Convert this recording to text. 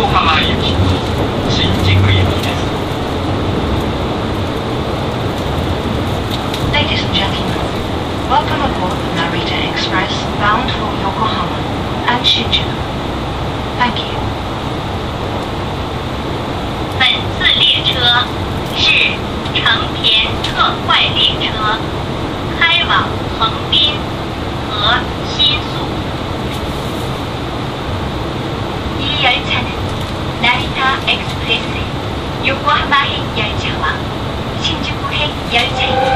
横浜行きと新宿行きです。 Ladies and gentlemen, welcome aboard the Narita Express bound for Yokohama and Shinjuku. Thank you. 本次列车是成田特快列车，开往横滨和新宿。 이 열차는 나리타 엑스프레스 요코하마행 열차와 신주쿠행 열차입니다.